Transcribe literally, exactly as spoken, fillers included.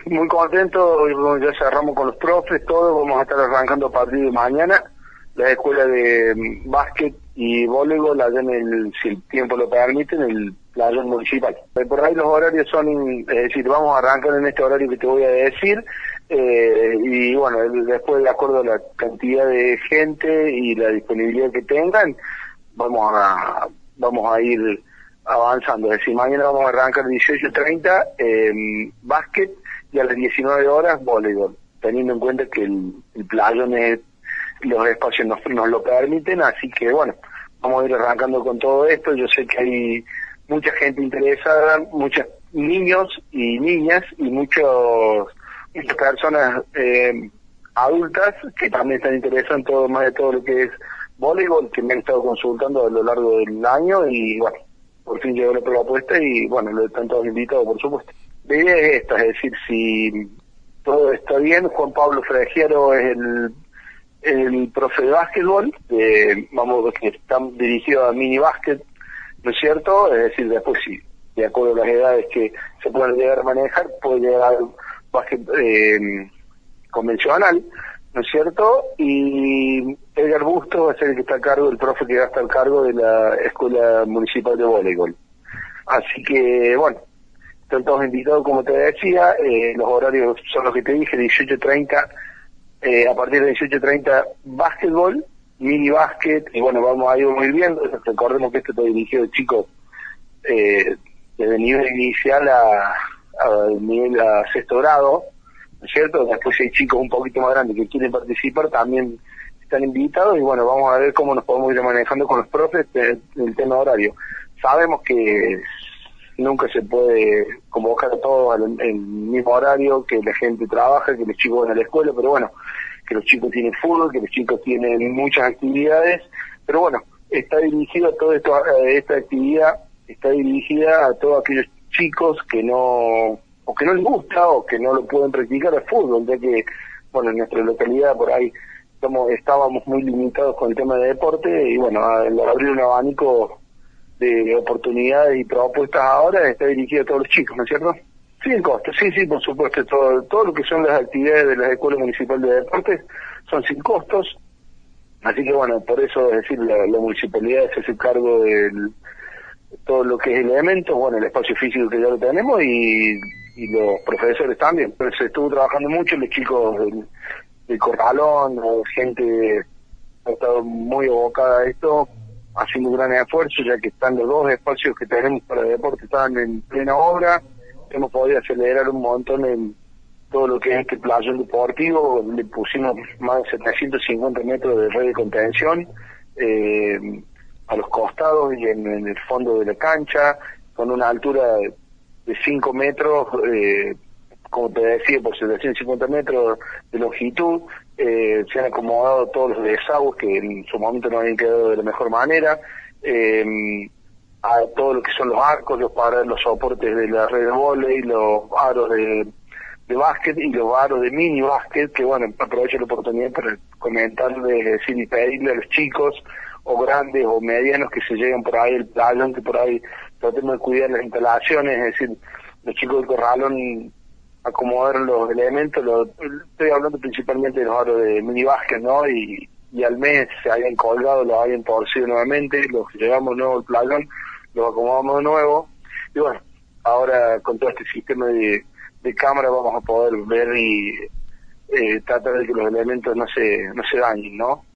muy contento, ya cerramos con los profes, todo, vamos a estar arrancando a partir de mañana la escuela de mm, básquet y voleibol allá en el, si el tiempo lo permite, en el playón municipal. Por ahí los horarios son, es decir, vamos a arrancar en este horario que te voy a decir, eh, y bueno, después de acuerdo a la cantidad de gente y la disponibilidad que tengan, vamos a, vamos a ir avanzando. Es decir, mañana vamos a arrancar dieciocho treinta eh, básquet y a las diecinueve horas voleibol, teniendo en cuenta que el, el playón es, los espacios nos, nos lo permiten, así que bueno, vamos a ir arrancando con todo esto. Yo sé que hay mucha gente interesada, muchos niños y niñas y muchos muchas personas eh, adultas que también están interesadas en todo, más de todo lo que es voleibol, que me han estado consultando a lo largo del año y bueno, por fin llegó la propuesta y bueno, lo están todos invitados, por supuesto. La idea es esta, es decir, si todo está bien, Juan Pablo Fregiero es el, el profe de básquetbol, eh, vamos, que está dirigido a mini básquet, ¿no es cierto? Es decir, después sí, de acuerdo a las edades que se pueden llegar a manejar, puede llegar al básquet eh, convencional, ¿no es cierto? Y Edgar Busto va a ser el que está a cargo, el profe que va a estar a cargo de la Escuela Municipal de Voleibol. Así que, bueno, están todos invitados, como te decía, eh, los horarios son los que te dije, dieciocho treinta, eh, a partir de dieciocho treinta, básquetbol, mini básquet, y bueno, vamos a ir muy viendo, recordemos que esto está dirigido de chicos eh, desde nivel inicial a, a nivel a sexto grado, ¿no es cierto? Después si hay chicos un poquito más grandes que quieren participar, también están invitados, y bueno, vamos a ver cómo nos podemos ir manejando con los profes en el tema horario. Sabemos que nunca se puede convocar a todos en el mismo horario, que la gente trabaja, que los chicos van a la escuela, pero bueno, que los chicos tienen fútbol, que los chicos tienen muchas actividades, pero bueno, está dirigido a toda esto, esta actividad, está dirigida a todos aquellos chicos que no, o que no les gusta, o que no lo pueden practicar el fútbol, ya que, bueno, en nuestra localidad por ahí estamos, estábamos muy limitados con el tema de deporte, y bueno, al abrir un abanico de oportunidades y propuestas ahora, está dirigido a todos los chicos, ¿no es cierto? Sin costo, sí, sí, por supuesto, todo, todo lo que son las actividades de la Escuela Municipal de Deportes son sin costos, así que bueno, por eso, es decir, la, la municipalidad se hace cargo de todo lo que es elementos, bueno, el espacio físico que ya lo tenemos y, y los profesores también, pero se estuvo trabajando mucho, los chicos del, del Corralón, la gente ha estado muy abocada a esto, haciendo un gran esfuerzo, ya que están los dos espacios que tenemos para deporte, están en plena obra, hemos podido acelerar un montón en todo lo que es este playón deportivo, le pusimos más de setecientos cincuenta metros de red de contención eh, a los costados y en, en el fondo de la cancha, con una altura de cinco metros, eh, como te decía, por setecientos cincuenta metros de longitud, eh, se han acomodado todos los desagües que en su momento no habían quedado de la mejor manera, eh, a todo lo que son los arcos, los para los soportes de la red de vóley, los aros de, de básquet y los aros de mini básquet, que bueno, aprovecho la oportunidad para comentarle, decir y pedirle a los chicos, o grandes o medianos que se lleguen por ahí el playón, que por ahí tratemos de cuidar las instalaciones, es decir, los chicos del Corralón acomodar los elementos, los, estoy hablando principalmente de los aros de mini básquet, ¿no? Y, y al mes se habían colgado, los habían torcido nuevamente, los que llegamos nuevo al playón, los acomodamos de nuevo, y bueno, ahora con todo este sistema de, de cámara vamos a poder ver y eh, tratar de que los elementos no se, no se dañen, ¿no?